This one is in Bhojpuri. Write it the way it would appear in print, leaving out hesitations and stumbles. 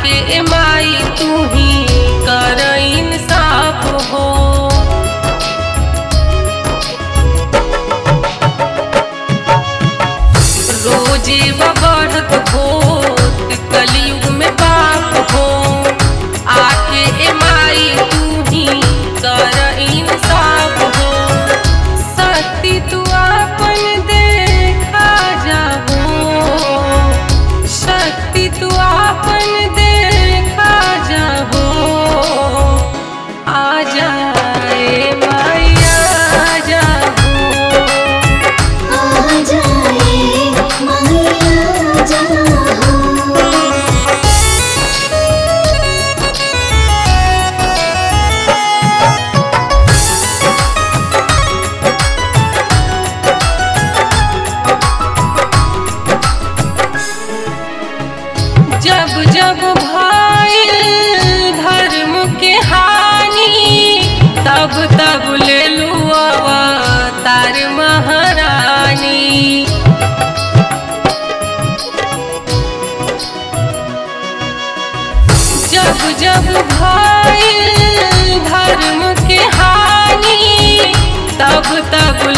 आके माई तू ही कर इंसाफ हो। रोजे बढ़त भोत कलयुग में पाप हो। आके माई तू ही कर इंसाफ हो। शक्ति तू आपन देखा जाहो। शक्ति तू आपन देखा जाहो। आ जाए माई आ जाहो। आ जाए माई आ जाओ। जब जब भइल धर्म के हानि तब तब ले लू अवतार महारानी। जब जब भइल धर्म के हानि तब तब